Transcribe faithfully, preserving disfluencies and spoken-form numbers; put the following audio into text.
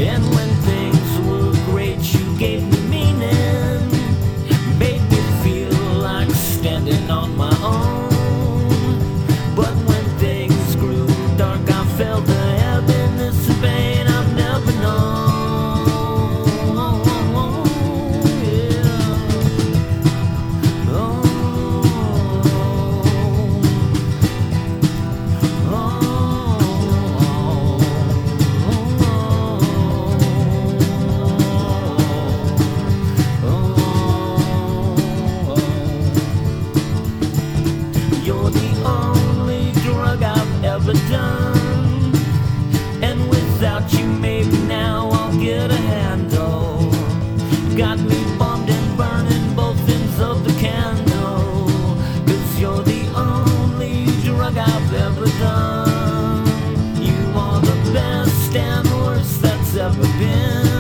And when things were great, you gave me meaning, made me feel like standing on my own. But when things grew dark, I felt the heaviness and pain I've never known. You're the only drug I've ever done, and without you maybe now I'll get a handle. Got me bummed and burning both ends of the candle, 'cause you're the only drug I've ever done. You are the best and worst that's ever been.